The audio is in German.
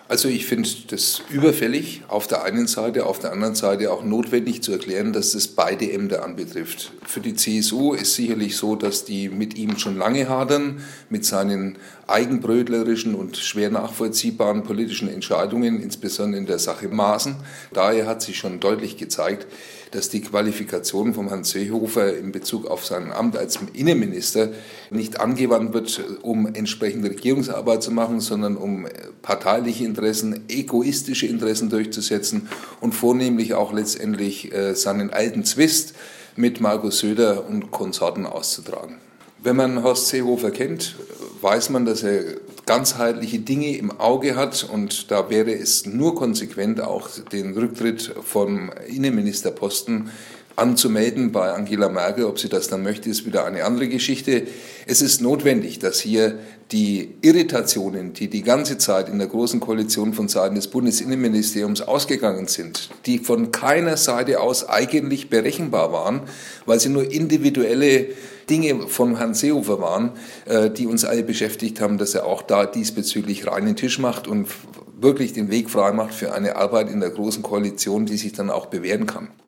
Also ich finde das überfällig auf der einen Seite, auf der anderen Seite auch notwendig zu erklären, dass das beide Ämter anbetrifft. Für die CSU ist sicherlich so, dass die mit ihm schon lange hadern, mit seinen eigenbrötlerischen und schwer nachvollziehbaren politischen Entscheidungen, insbesondere in der Sache Maaßen. Daher hat sich schon deutlich gezeigt, dass die Qualifikation von Herrn Seehofer in Bezug auf sein Amt als Innenminister nicht angewandt wird, um entsprechende Regierungsarbeit zu machen, sondern um parteiliche Interessen, egoistische Interessen durchzusetzen und vornehmlich auch letztendlich seinen alten Zwist mit Markus Söder und Konsorten auszutragen. Wenn man Horst Seehofer kennt, weiß man, dass er ganzheitliche Dinge im Auge hat und da wäre es nur konsequent, auch den Rücktritt vom Innenministerposten anzumelden bei Angela Merkel. Ob sie das dann möchte, ist wieder eine andere Geschichte. Es ist notwendig, dass hier die Irritationen, die die ganze Zeit in der Großen Koalition von Seiten des Bundesinnenministeriums ausgegangen sind, die von keiner Seite aus eigentlich berechenbar waren, weil sie nur individuelle Dinge von Herrn Seehofer waren, die uns alle beschäftigt haben, dass er auch da diesbezüglich reinen Tisch macht und wirklich den Weg frei macht für eine Arbeit in der Großen Koalition, die sich dann auch bewähren kann.